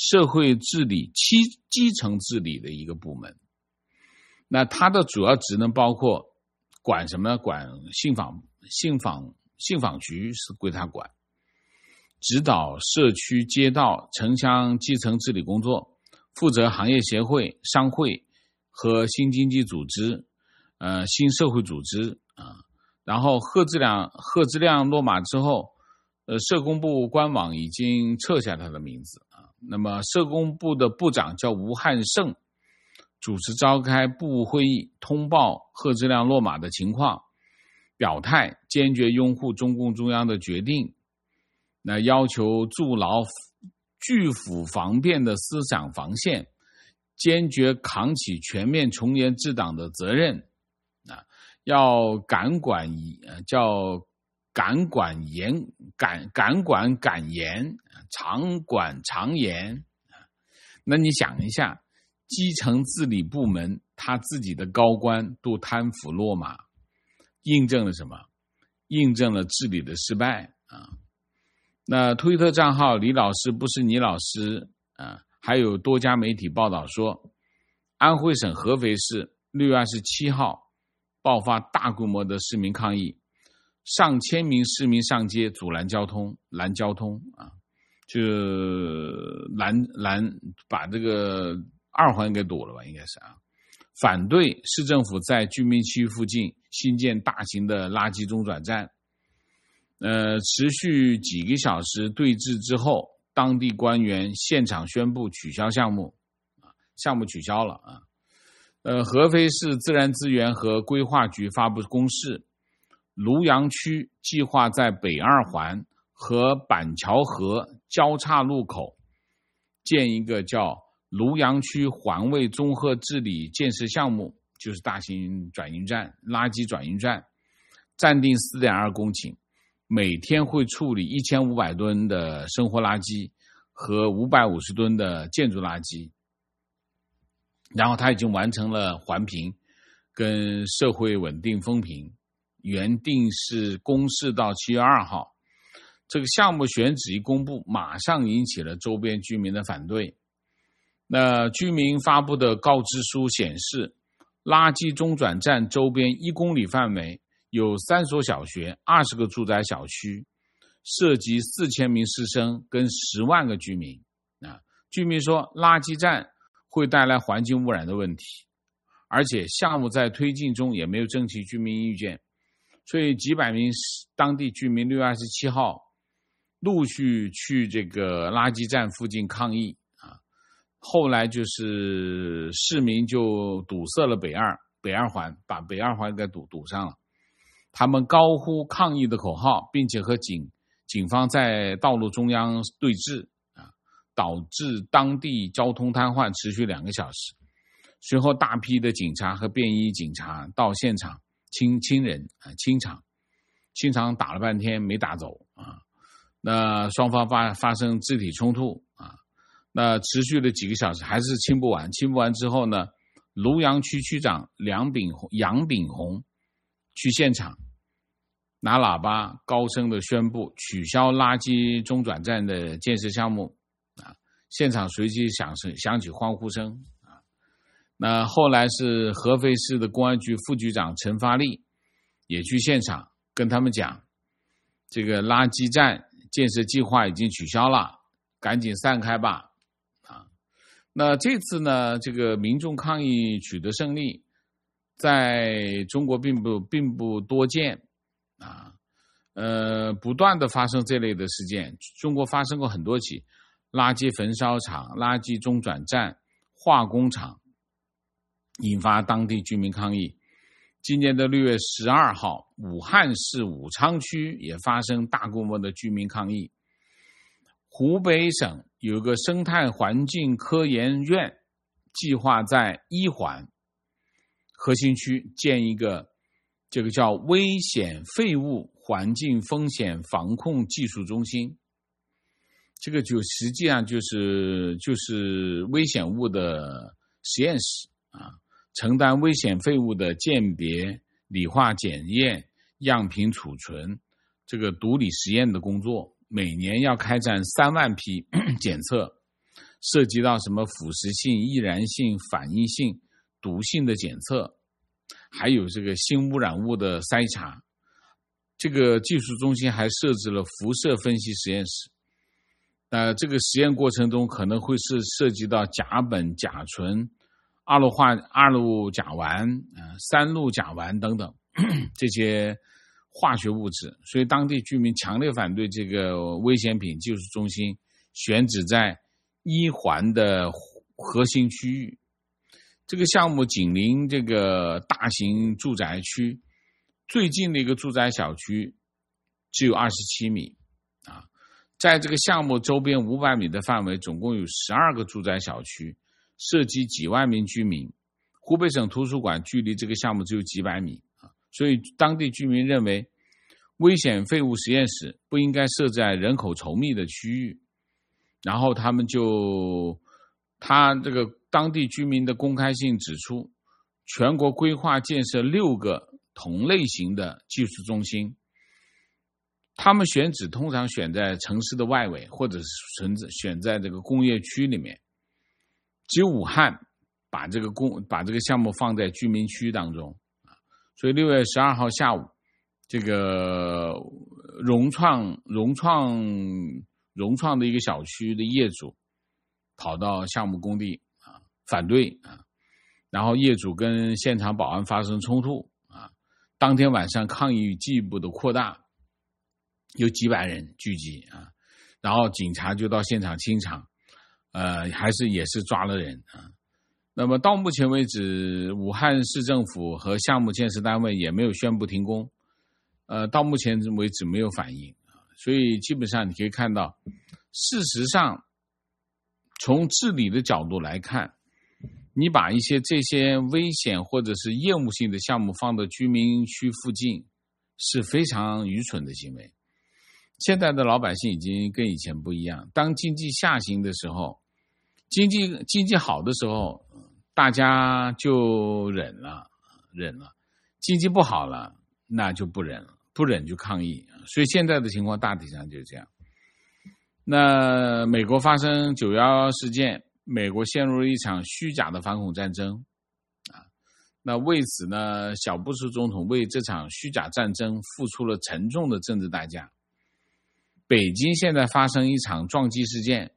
基层治理的一个部门。那它的主要职能包括管什么呢？管信访局是归他管，指导社区街道城乡基层治理工作，负责行业协会、商会和新经济组织、新社会组织啊。然后贺知亮落马之后，社工部官网已经撤下他的名字啊。那么社工部的部长叫吴汉胜，主持召开部务会议，通报贺知亮落马的情况，表态坚决拥护中共中央的决定，那要求筑牢拒腐防变的思想防线，坚决扛起全面从严治党的责任啊，要敢管严，常管常严。那你想一下，基层治理部门他自己的高官都贪腐落马，印证了什么？印证了治理的失败啊！那推特账号李老师不是你老师啊，还有多家媒体报道说，安徽省合肥市6月27号爆发大规模的市民抗议，上千名市民上街阻拦交通啊，就把这个2环给堵了吧，应该是啊。反对市政府在居民区附近新建大型的垃圾中转站。持续几个小时对峙之后，当地官员现场宣布取消项目取消了啊。合肥市自然资源和规划局发布公示，庐阳区计划在北2环和板桥河交叉路口建一个叫庐阳区环卫综合治理建设项目，就是大型转运站、垃圾转运站，占地4.2公顷，每天会处理1500吨的生活垃圾和550吨的建筑垃圾。然后他已经完成了环评跟社会稳定风评原定是公示到7月2号。这个项目选址一公布，马上引起了周边居民的反对。那居民发布的告知书显示，垃圾中转站周边1公里范围有3所小学、20个住宅小区，涉及4000名师生跟10万个居民。居民说，垃圾站会带来环境污染的问题，而且项目在推进中也没有征集居民意见，所以几百名当地居民6月27号陆续去这个垃圾站附近抗议。后来就是市民就堵塞了北二环，把北二环给堵上了。他们高呼抗议的口号，并且和警方在道路中央对峙，导致当地交通瘫痪，持续2个小时。随后大批的警察和便衣警察到现场清场打了半天没打走那双方发生肢体冲突那持续了几个小时还是清不完之后呢，庐阳区区长杨炳宏去现场拿喇叭高声的宣布取消垃圾中转站的建设项目现场随即响起欢呼声那后来是合肥市的公安局副局长陈发利也去现场跟他们讲，这个垃圾站建设计划已经取消了，赶紧散开吧那这次呢，这个民众抗议取得胜利，在中国并不多见不断的发生这类的事件，中国发生过很多起垃圾焚烧厂、垃圾中转站、化工厂，引发当地居民抗议。今年的6月12号，武汉市武昌区也发生大规模的居民抗议。湖北省有个生态环境科研院计划在1环核心区建一个这个叫危险废物环境风险防控技术中心，这个就实际上就是危险物的实验室承担危险废物的鉴别、理化检验、样品储存这个毒理实验的工作，每年要开展3万批检测，涉及到什么腐蚀性、易燃性、反应性、毒性的检测，还有这个新污染物的筛查。这个技术中心还设置了辐射分析实验室。这个实验过程中可能会涉及到甲苯、甲醇、二氯甲烷、三氯甲烷等等这些化学物质，所以当地居民强烈反对这个危险品技术中心选址在1环的核心区域。这个项目紧邻这个大型住宅区，最近的一个住宅小区只有27米在这个项目周边500米的范围，总共有12个住宅小区，涉及几万名居民。湖北省图书馆距离这个项目只有几百米所以当地居民认为危险废物实验室不应该设在人口稠密的区域。然后他这个当地居民的公开信指出，全国规划建设6个同类型的技术中心，他们选址通常选在城市的外围，或者是选在这个工业区里面。只有武汉把这个项目放在居民区当中所以6月12号下午，这个融创的一个小区的业主跑到项目工地反对然后业主跟现场保安发生冲突当天晚上抗议进一步的扩大，有几百人聚集然后警察就到现场清场也是抓了人那么到目前为止，武汉市政府和项目建设单位也没有宣布停工到目前为止没有反应所以基本上你可以看到，事实上从治理的角度来看，你把这些危险或者是业务性的项目放到居民区附近是非常愚蠢的行为。现在的老百姓已经跟以前不一样，当经济下行的时候，经济好的时候大家就忍了，经济不好了那就不忍了，不忍就抗议。所以现在的情况大体上就是这样。那美国发生911事件，美国陷入了一场虚假的反恐战争那为此呢，小布什总统为这场虚假战争付出了沉重的政治代价。北京现在发生一场撞击事件，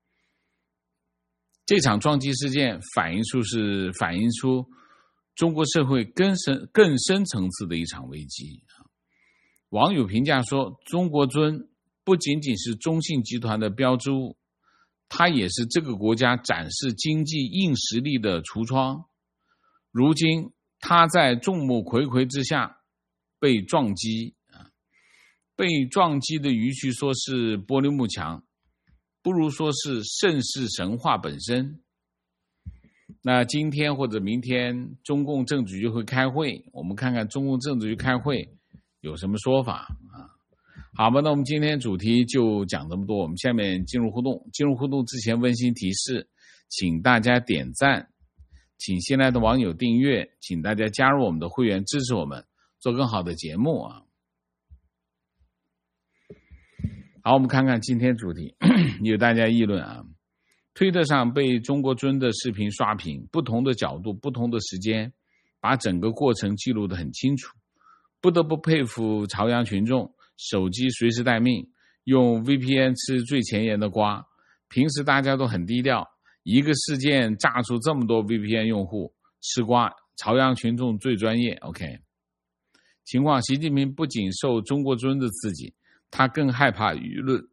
这场撞击事件反映出中国社会更深层次的一场危机。网友评价说，中国尊不仅仅是中信集团的标志物，它也是这个国家展示经济硬实力的橱窗。如今它在众目睽睽之下被撞击，被撞击的与其说是玻璃幕墙，不如说是盛世神话本身。那今天或者明天中共政治局会开会，我们看看中共政治局开会有什么说法好吧，那我们今天主题就讲这么多，我们下面进入互动。进入互动之前温馨提示，请大家点赞，请新来的网友订阅，请大家加入我们的会员支持我们做更好的节目好，我们看看今天主题有大家议论推特上被中国尊的视频刷屏，不同的角度不同的时间，把整个过程记录得很清楚。不得不佩服朝阳群众，手机随时待命，用 VPN 吃最前沿的瓜。平时大家都很低调，一个事件炸出这么多 VPN 用户吃瓜，朝阳群众最专业。 OK， 情况习近平不仅受中国尊的刺激，他更害怕舆论，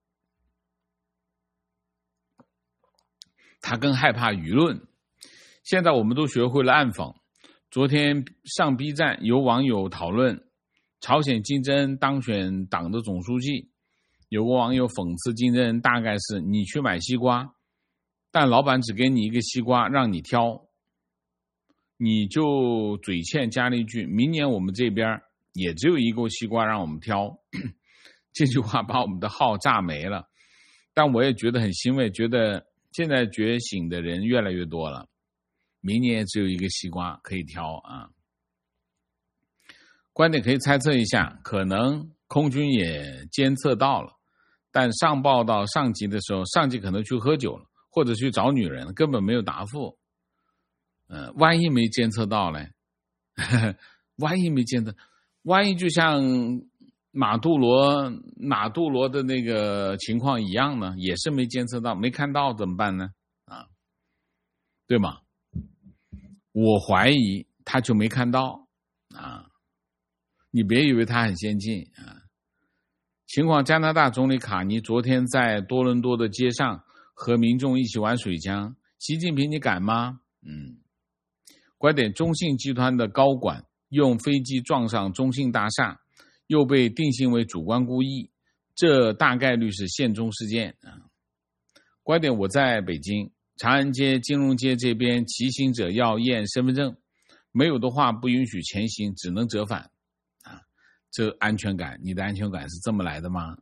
现在我们都学会了暗讽。昨天上 B 站有网友讨论朝鲜金正恩当选党的总书记，有个网友讽刺金正恩大概是你去买西瓜，但老板只给你一个西瓜让你挑，你就嘴欠加了一句明年我们这边也只有一个西瓜让我们挑这句话把我们的号炸没了。但我也觉得很欣慰，觉得现在觉醒的人越来越多了，明年只有一个西瓜可以挑观点可以猜测一下，可能空军也监测到了，但上报到上级的时候，上级可能去喝酒了，或者去找女人，根本没有答复。万一没监测到呢万一没监测，万一就像马杜罗的那个情况一样呢，也是没监测到，没看到怎么办呢对吗？我怀疑他就没看到你别以为他很先进情况，加拿大总理卡尼昨天在多伦多的街上和民众一起玩水枪，习近平你敢吗？观点，中信集团的高管用飞机撞上中信大厦，又被定性为主观故意，这大概率是现中事件观点，我在北京长安街、金融街这边骑行者要验身份证，没有的话不允许前行，只能折返这安全感，你的安全感是这么来的吗？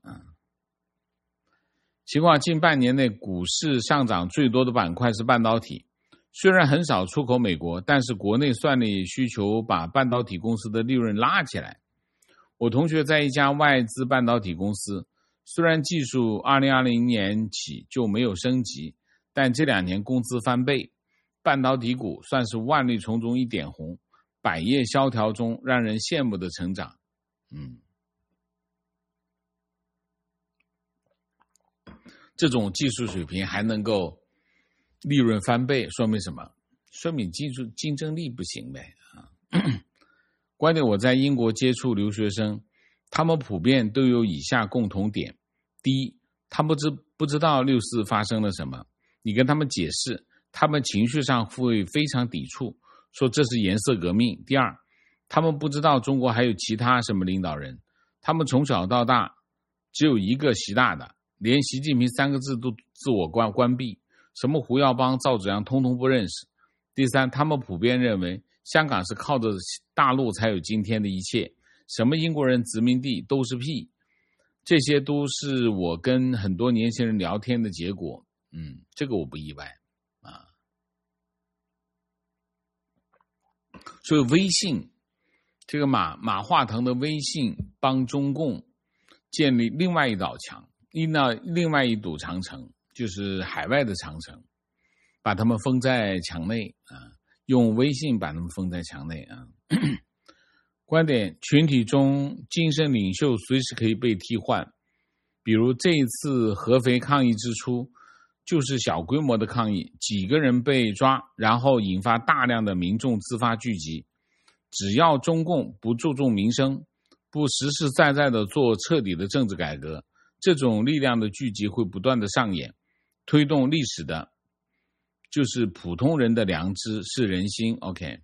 情况，近半年内股市上涨最多的板块是半导体，虽然很少出口美国，但是国内算力需求把半导体公司的利润拉起来。我同学在一家外资半导体公司，虽然技术2020年起就没有升级，但这2年工资翻倍，半导体股算是万绿丛中一点红，百业萧条中让人羡慕的成长。这种技术水平还能够利润翻倍，说明什么？说明技术竞争力不行呗观点，我在英国接触留学生，他们普遍都有以下共同点：第一，他们不知道6·4发生了什么，你跟他们解释，他们情绪上会非常抵触，说这是颜色革命。第二，他们不知道中国还有其他什么领导人，他们从小到大只有一个习大的，连习近平3个字都自我关闭，什么胡耀邦、赵紫阳通通不认识。第三，他们普遍认为香港是靠着大陆才有今天的一切，什么英国人殖民地都是屁。这些都是我跟很多年轻人聊天的结果。这个我不意外所以微信这个马化腾的微信帮中共建立另外一道墙，另外一堵长城，就是海外的长城，把他们封在墙内啊，用微信把他们封在墙内啊。观点：群体中精神领袖随时可以被替换，比如这一次合肥抗议之初，就是小规模的抗议，几个人被抓，然后引发大量的民众自发聚集。只要中共不注重民生，不实实在在的做彻底的政治改革，这种力量的聚集会不断的上演。推动历史的就是普通人的良知，是人心。 OK，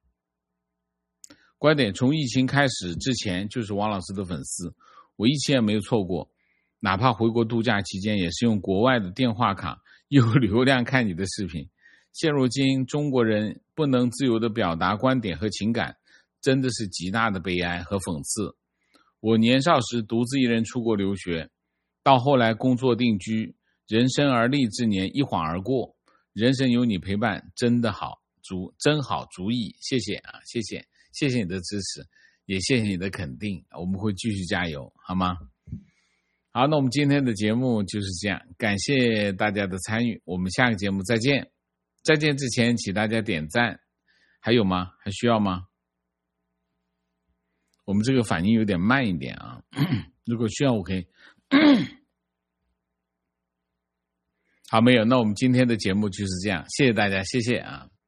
观点：从疫情开始之前就是王老师的粉丝，我一期也没有错过，哪怕回国度假期间也是用国外的电话卡有流量看你的视频。现如今中国人不能自由地表达观点和情感，真的是极大的悲哀和讽刺。我年少时独自一人出国留学，到后来工作定居，人生而立之年一晃而过，人生有你陪伴真的好，真好主意。谢谢啊，谢谢你的支持，也谢谢你的肯定，我们会继续加油，好吗？好，那我们今天的节目就是这样，感谢大家的参与，我们下个节目再见。再见之前请大家点赞，还有吗？还需要吗？我们这个反应有点慢一点啊，如果需要我可以好，没有，那我们今天的节目就是这样，谢谢大家，谢谢啊。